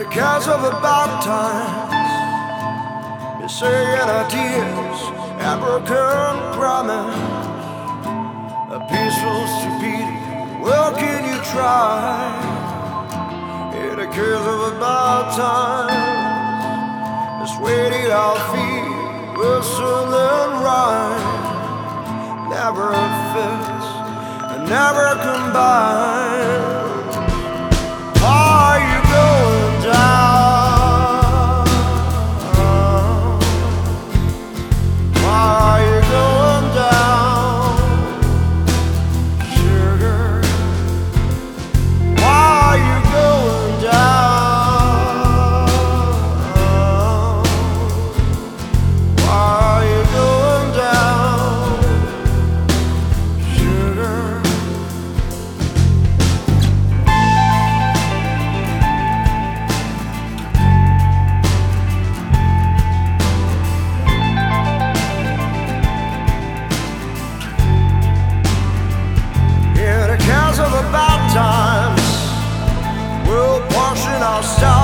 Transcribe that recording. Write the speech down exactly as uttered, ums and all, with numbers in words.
Because of the bad times, missing ideas, and broken promise, a peaceful stupidity. Well, can you try? In the case of the bad times, it's waiting our feet, whistle and rhyme, never fits and never combine. Are you going down? Why are you going down, sugar? Why are you going down? Why are you going down, sugar? Of the bad times, we'll portion our stars.